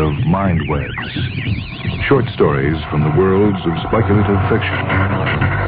of Mind Webs. Short stories from the worlds of speculative fiction.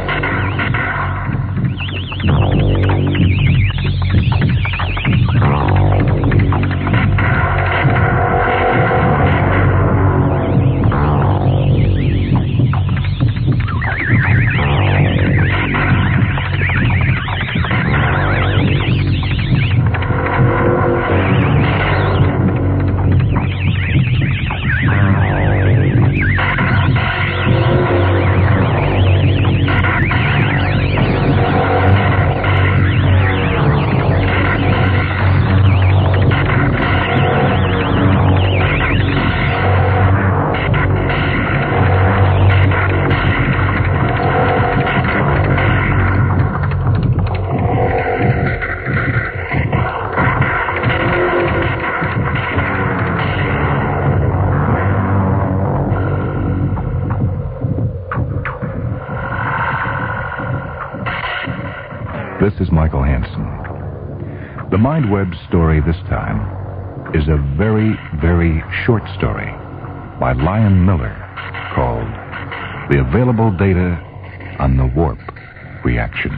This is Michael Hansen. The Mind Web story this time is a very, very short story by Lion Miller called The Available Data on the Warp Reaction.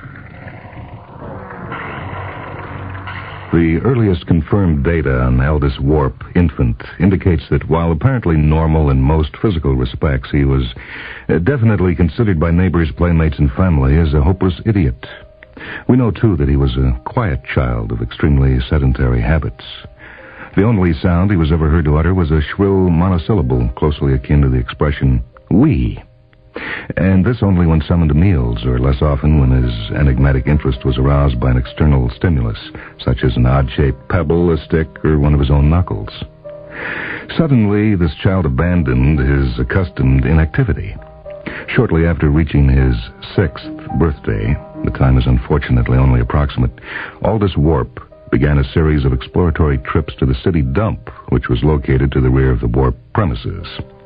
The earliest confirmed data on Aldous Warp, infant, indicates that while apparently normal in most physical respects, he was definitely considered by neighbors, playmates, and family as a hopeless idiot. We know, too, that he was a quiet child of extremely sedentary habits. The only sound he was ever heard to utter was a shrill monosyllable closely akin to the expression, "we." And this only when summoned to meals, or less often when his enigmatic interest was aroused by an external stimulus, such as an odd-shaped pebble, a stick, or one of his own knuckles. Suddenly, this child abandoned his accustomed inactivity. Shortly after reaching his 6th birthday, the time is unfortunately only approximate, Aldous Warp began a series of exploratory trips to the city dump, which was located to the rear of the Warp premises.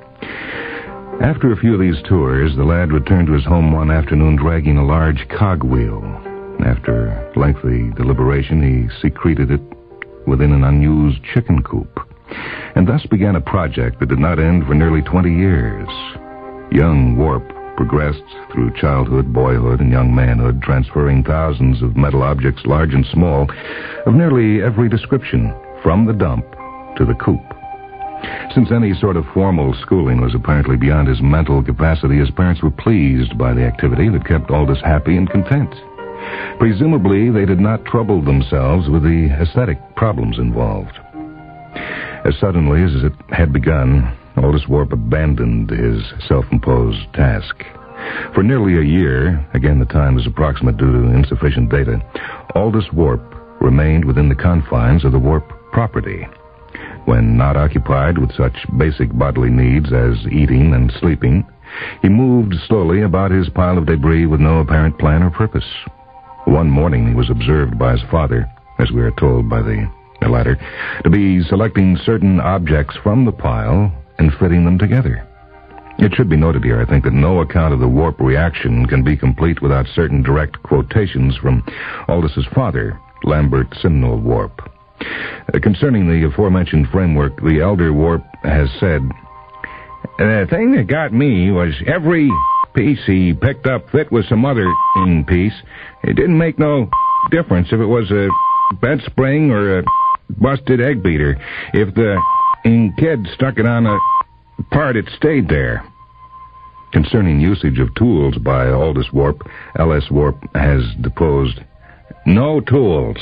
After a few of these tours, the lad returned to his home one afternoon dragging a large cogwheel. After lengthy deliberation, he secreted it within an unused chicken coop, and thus began a project that did not end for nearly 20 years. Young Warp progressed through childhood, boyhood, and young manhood, transferring thousands of metal objects, large and small, of nearly every description, from the dump to the coop. Since any sort of formal schooling was apparently beyond his mental capacity, his parents were pleased by the activity that kept Aldous happy and content. Presumably, they did not trouble themselves with the aesthetic problems involved. As suddenly as it had begun, Aldous Warp abandoned his self-imposed task. For nearly a year, again the time is approximate due to insufficient data, Aldous Warp remained within the confines of the Warp property. When not occupied with such basic bodily needs as eating and sleeping, he moved slowly about his pile of debris with no apparent plan or purpose. One morning he was observed by his father, as we are told by the latter, to be selecting certain objects from the pile and fitting them together. It should be noted here, I think, that no account of the Warp reaction can be complete without certain direct quotations from Aldous's father, Lambert Simnel Warp. Concerning the aforementioned framework, the elder Warp has said, "The thing that got me was every piece he picked up fit with some other piece. It didn't make no difference if it was a bed spring or a busted egg beater. If the kid stuck it on a part, it stayed there." Concerning usage of tools by Aldous Warp, L.S. Warp has deposed, "No tools."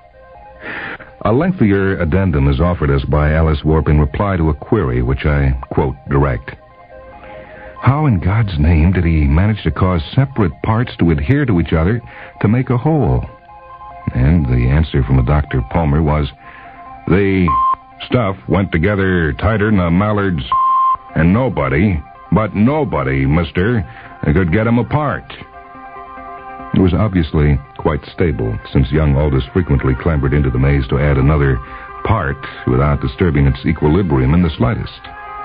A lengthier addendum is offered us by L.S. Warp in reply to a query, which I quote direct. "How in God's name did he manage to cause separate parts to adhere to each other to make a whole?" And the answer from a Dr. Palmer was, "The stuff went together tighter than a mallard's, and nobody, mister, could get 'em apart." It was obviously quite stable, since young Aldous frequently clambered into the maze to add another part without disturbing its equilibrium in the slightest.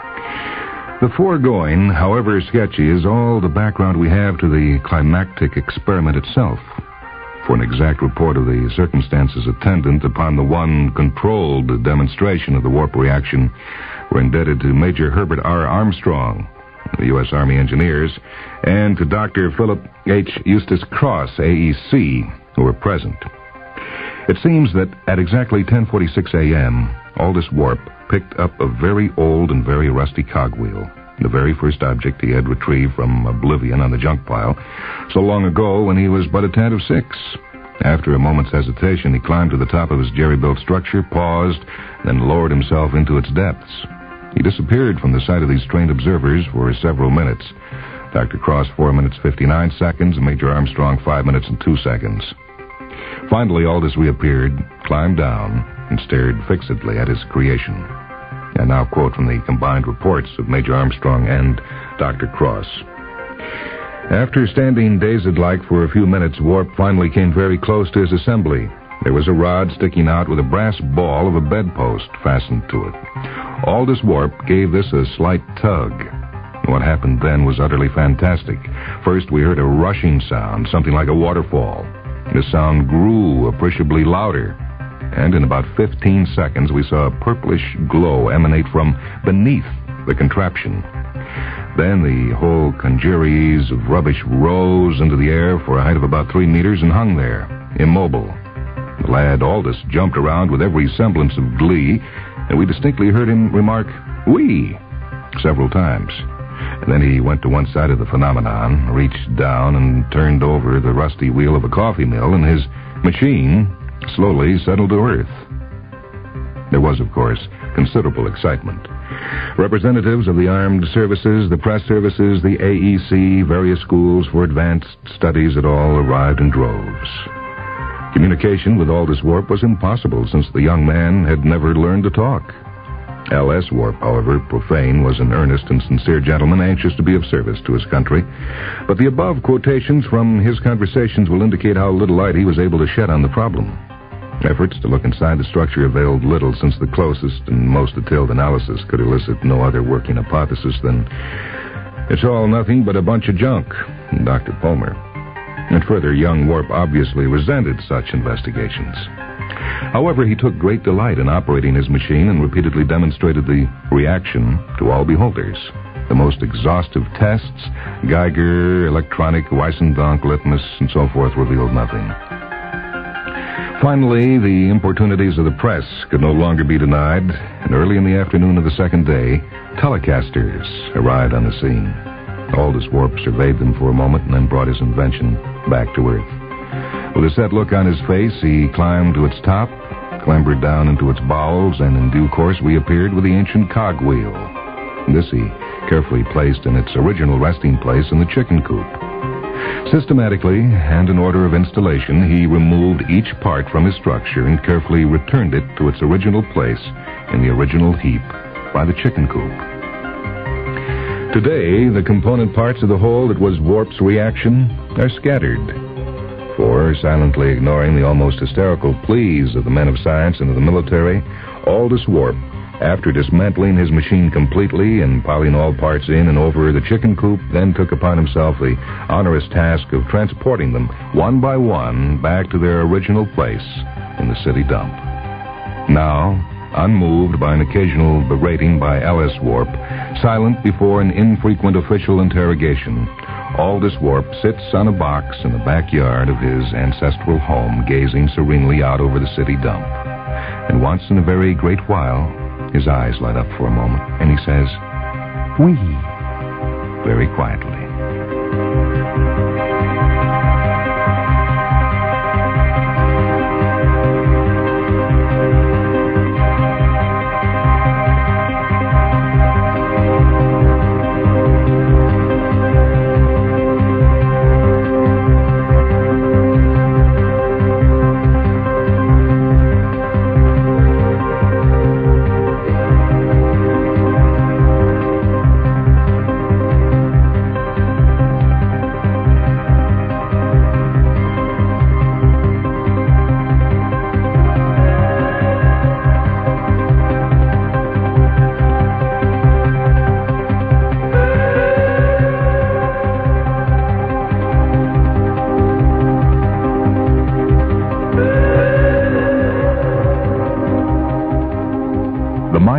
The foregoing, however sketchy, is all the background we have to the climactic experiment itself. For an exact report of the circumstances attendant upon the one controlled demonstration of the Warp reaction, We're indebted to Major Herbert R. Armstrong, the U.S. Army Engineers, and to Dr. Philip H. Eustace Cross, AEC, who were present. It seems that at exactly 10:46 a.m., Aldous Warp picked up a very old and very rusty cogwheel, the very first object he had retrieved from oblivion on the junk pile, so long ago when he was but a tad of 6. After a moment's hesitation, he climbed to the top of his jerry-built structure, paused, then lowered himself into its depths. He disappeared from the sight of these trained observers for several minutes. Dr. Cross, 4 minutes 59 seconds, and Major Armstrong, 5 minutes and 2 seconds. Finally, Aldous reappeared, climbed down, and stared fixedly at his creation. I now quote from the combined reports of Major Armstrong and Dr. Cross. After standing dazed-like for a few minutes, Warp finally came very close to his assembly. There was a rod sticking out with a brass ball of a bedpost fastened to it. Aldous Warp gave this a slight tug. What happened then was utterly fantastic. First, we heard a rushing sound, something like a waterfall. The sound grew appreciably louder, and in about 15 seconds, we saw a purplish glow emanate from beneath the contraption. Then the whole congeries of rubbish rose into the air for a height of about 3 meters and hung there, immobile. The lad Aldous jumped around with every semblance of glee, and we distinctly heard him remark, "Whee!" several times. And then he went to one side of the phenomenon, reached down and turned over the rusty wheel of a coffee mill, and his machine slowly settled to earth. There was, of course, considerable excitement. Representatives of the armed services, the press services, the AEC, various schools for advanced studies had all arrived in droves. Communication with Aldous Warp was impossible, since the young man had never learned to talk. L.S. Warp, however, profane, was an earnest and sincere gentleman anxious to be of service to his country. But the above quotations from his conversations will indicate how little light he was able to shed on the problem. Efforts to look inside the structure availed little, since the closest and most detailed analysis could elicit no other working hypothesis than, "It's all nothing but a bunch of junk," Dr. Palmer. And further, young Warp obviously resented such investigations. However, he took great delight in operating his machine and repeatedly demonstrated the reaction to all beholders. The most exhaustive tests, Geiger, electronic, Weissendonck, litmus, and so forth, revealed nothing. Finally, the importunities of the press could no longer be denied, and early in the afternoon of the second day, telecasters arrived on the scene. Aldous Warp surveyed them for a moment and then brought his invention back to earth. With a set look on his face, he climbed to its top, clambered down into its bowels, and in due course reappeared with the ancient cogwheel. This he carefully placed in its original resting place in the chicken coop. Systematically, and in order of installation, he removed each part from his structure and carefully returned it to its original place in the original heap by the chicken coop. Today, the component parts of the whole that was Warp's reaction are scattered. For, silently ignoring the almost hysterical pleas of the men of science and of the military, Aldous Warp, after dismantling his machine completely and piling all parts in and over the chicken coop, then took upon himself the onerous task of transporting them, one by one, back to their original place in the city dump. Now, unmoved by an occasional berating by L.S. Warp, silent before an infrequent official interrogation, Aldous Warp sits on a box in the backyard of his ancestral home, gazing serenely out over the city dump. And once in a very great while, his eyes light up for a moment, and he says, "Wee," very quietly.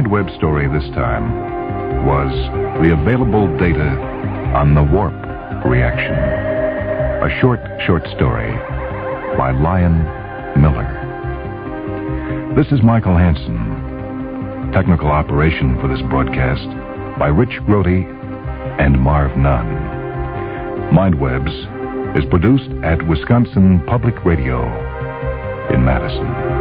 MindWeb story this time was the available data on the warp reaction. A short story by Lion Miller. This is Michael Hansen. Technical operation for this broadcast by Rich Grody and Marv Nunn. MindWebs is produced at Wisconsin Public Radio in Madison.